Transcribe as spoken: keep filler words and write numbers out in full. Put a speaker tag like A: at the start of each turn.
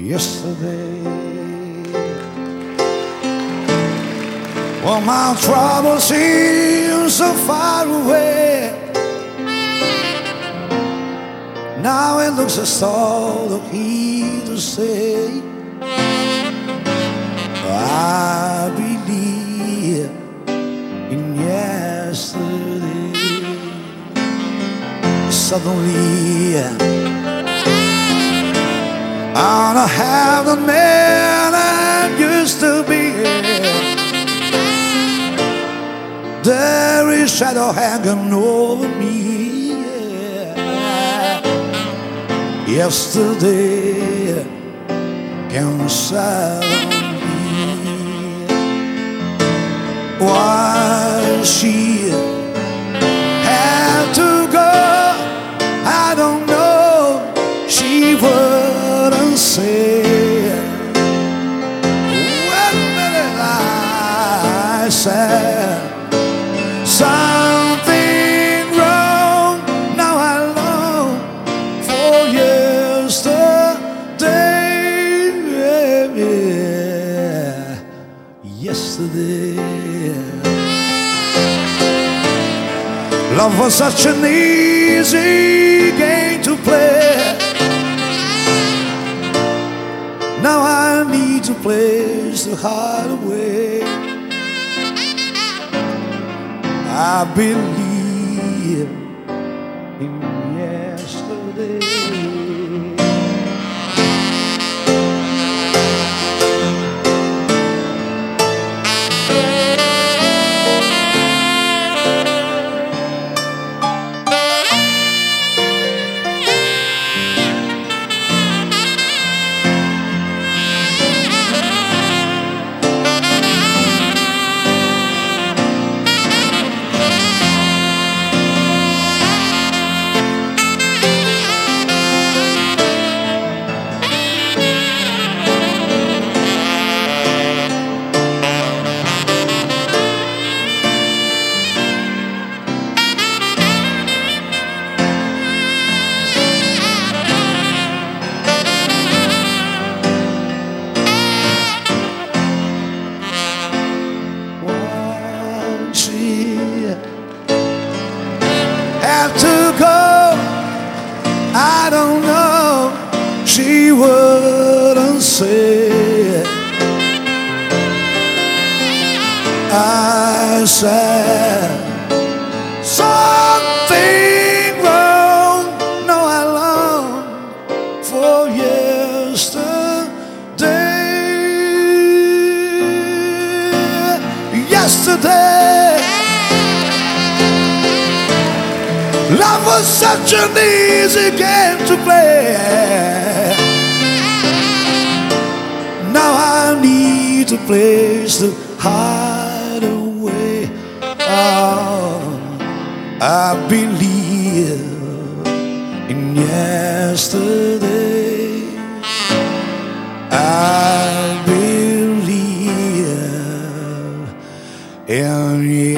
A: yesterday. Well, my trouble seems so far away. Now it looks as though look here to say, I believe in yesterday. Suddenly I don't have the man I used to be. There is shadow hanging over me. Yeah. Yesterday can silence me. Why she had to go, I don't know. She wouldn't say. Wait a minute, I said something wrong. Now I long for yesterday. Yesterday, love was such an easy game to play. Now I need a place to hide away. I believe in yesterday. Have to go, I don't know. She wouldn't say. I said something wrong. No, I long for yesterday. Yesterday, love was such an easy game to play. Now I need a place to hide away. Oh, I believe in yesterday. I believe in yesterday.